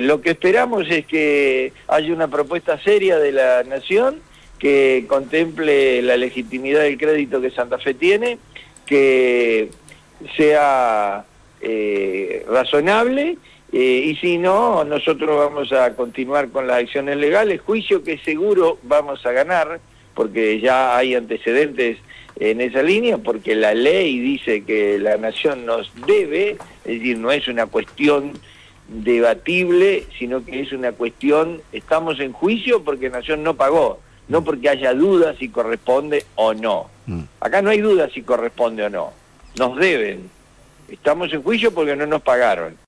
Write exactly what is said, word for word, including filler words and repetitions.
Lo que esperamos es que haya una propuesta seria de la Nación que contemple la legitimidad del crédito que Santa Fe tiene, que sea eh, razonable, eh, y si no, nosotros vamos a continuar con las acciones legales, juicio que seguro vamos a ganar, porque ya hay antecedentes en esa línea, porque la ley dice que la Nación nos debe, es decir, no es una cuestión debatible, sino que es una cuestión, estamos en juicio porque Nación no pagó, no porque haya dudas si corresponde o no. Acá no hay duda si corresponde o no, nos deben, estamos en juicio porque no nos pagaron.